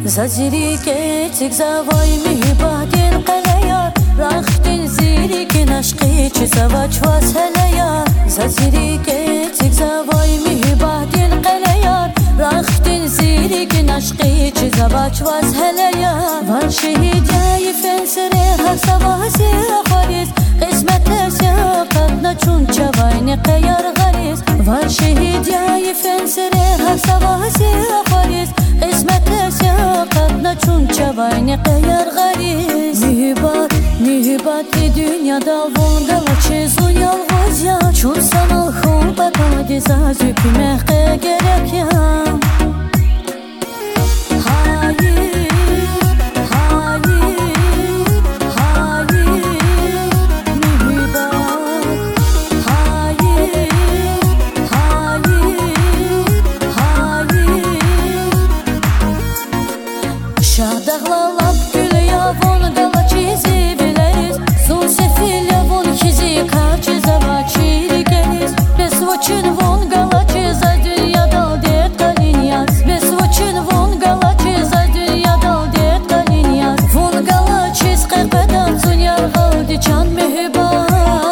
زجری کتک زوای میبادین قلیار رختین زیری که نشقی چی زواج واس هلیار زجری کتک زوای میبادین قلیار رختین زیری که نشقی چی زواج واس هلیار وان شهیدای فنسره هر سوازی خاریز قسمت سیاقت نچون چوین قیار غریز وان شهیدای فنسره هر سوازی خاریز قسمت سیاقت نچون چوین قیار غریز میهبات dünyada vonda çizun yalğız ya çun sanal xulbat adiza zükmeğe gerek ya Şadaqlalab gül yavon qala çizi bileriz Zun sefil yavon kizi karçı zava çiri geliz Bez voçun von qala çiza dünyada dert qalin yaz Bez voçun von qala çiza dünyada dert qalin yaz Von qala çiz qırqadan zun yarğaldi can mehriban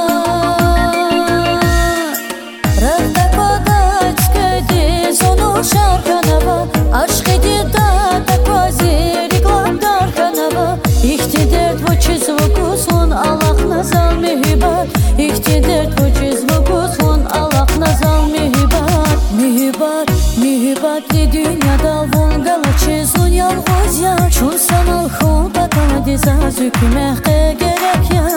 Rıqda koda çıkıdı zonu şarkanava Aşk edi da takvazi İhtidar bu çizvuk son Allah nazal mehibat İhtidar bu çizvuk son Allah nazal mehibat Mehibat li dünyada volgalı çizun yalğız ya Çun sanal xulbat adiza zükmeğe gerek ya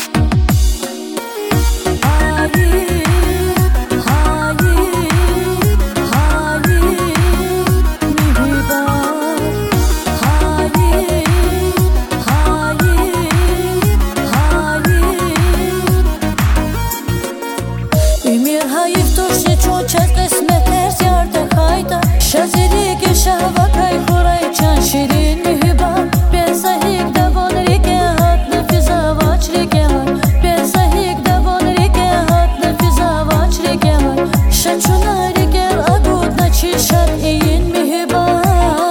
Şaziri ke şahvakay kuray çan şirin mühibbat Ben sahik davon rike hat nefiza vaç rike hat Ben sahik davon rike hat nefiza vaç rike hat Şaçuna rike agud na çişat iyin mühibbat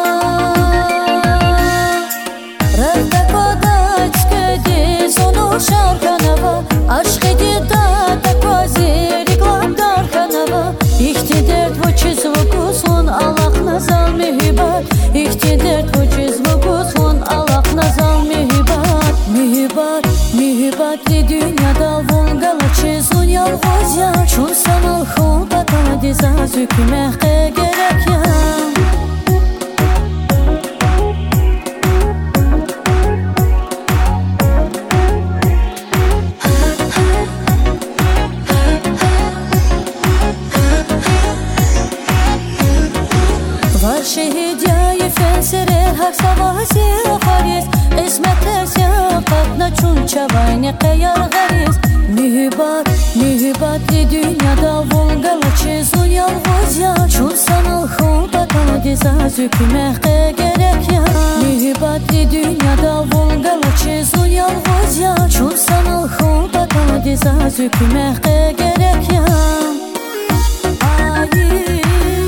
Rıqda koda çıkıdı sonu şarkanava Aşk edi da takvazi riklam darkanava İhtidar bu çizvuk son Allah nazal mehibat İhtidar bu çizvuk son Allah nazal mehibat Mehibat li dünyada volgalı çizun yalğız ya Çun sanal xulbat adiza zükmeğe gerek ya Şehidiyay fensere hak savasi xariz Qismetler siyaqat naçun çavayni qeyar gariz Mühibbat li dünyada volgalı çizun yalğız ya Çun sanal xulbat adiza zükmeğe gerek ya Mühibbat li dünyada volgalı çizun yalğız ya Çun sanal xulbat adiza zükmeğe gerek ya